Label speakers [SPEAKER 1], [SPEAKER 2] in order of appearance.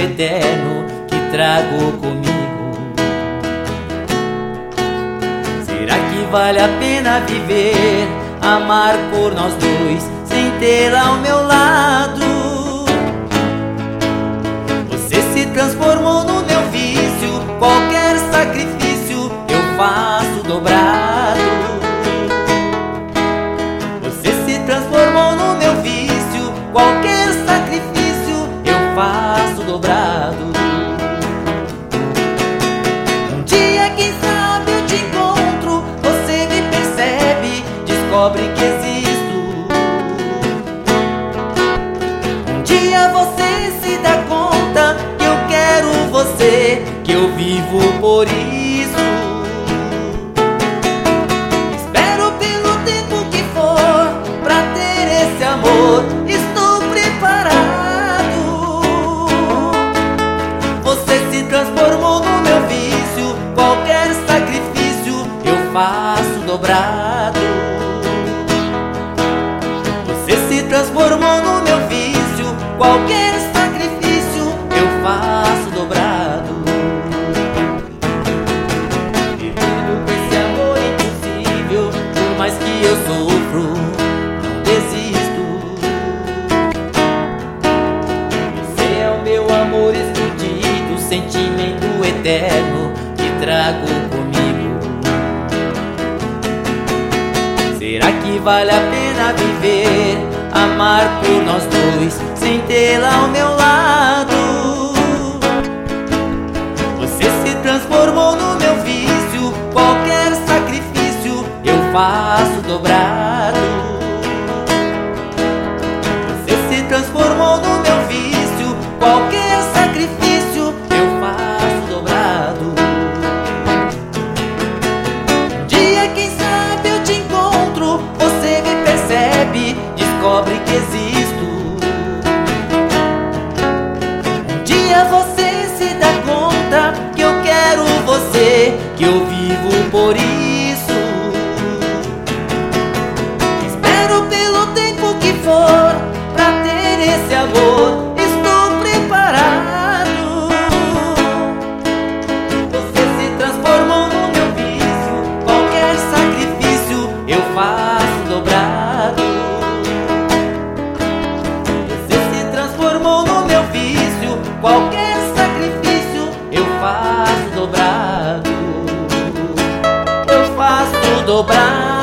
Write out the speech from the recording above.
[SPEAKER 1] eterno que trago comigo. Será que vale a pena viver, amar por nós dois, sem tê-la ao meu lado? Você se transformou no meu vício, qualquer sacrifício eu faço dobrado. Você se transformou no meu vício, qualquer sacrifício eu faço dobrado. Um dia, quem sabe, eu te encontro, você me percebe, descobre que existo. Um dia você se dá conta que eu quero você, que eu vivo por isso. Espero pelo tempo que for pra ter esse amor, estou preparado. Você se transformou no meu vício, qualquer sacrifício eu faço dobrado. Você se transformou no meu vício, qualquer sacrifício eu faço dobrado. Vivido com esse amor impossível, por mais que eu sofro, não desisto. Você é o meu amor escondido, sentimento eterno que trago comigo. Será que vale a pena viver, amar por nós dois, sem tê-la ao meu lado? Você se transformou no meu vício, qualquer sacrifício eu faço dobrado. Você se transformou no meu vício, qualquer sacrifício eu faço dobrado. Um dia, quem sabe, eu te encontro, você me percebe, descobre que existo. Um dia você se dá conta que eu quero você, que eu vivo por isso. Espero pelo tempo que for pra ter esse amor, estou preparado. Você se transformou no meu vício, qualquer sacrifício eu faço dobrado. Você se transformou no meu vício, qualquer sacrifício eu faço dobrado. Eu faço dobrado.